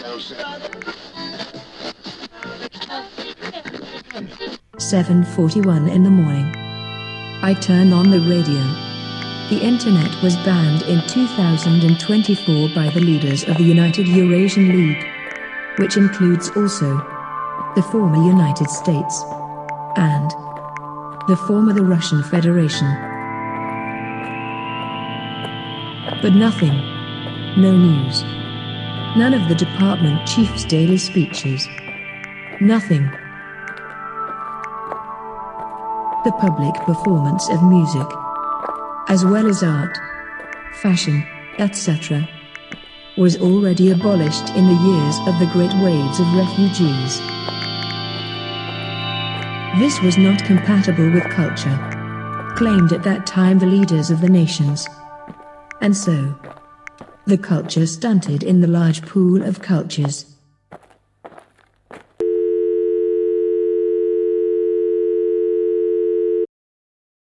7:41 in the morning. I turn on the radio. The internet was banned in 2024 by the leaders of the United Eurasian League, which includes also the former United States and the former the Russian Federation. But nothing. No news. None of the department chief's daily speeches. Nothing. The public performance of music, as well as art, fashion, etc., was already abolished in the years of the great waves of refugees. This was not compatible with culture, claimed at that time the leaders of the nations. And so, the culture stunted in the large pool of cultures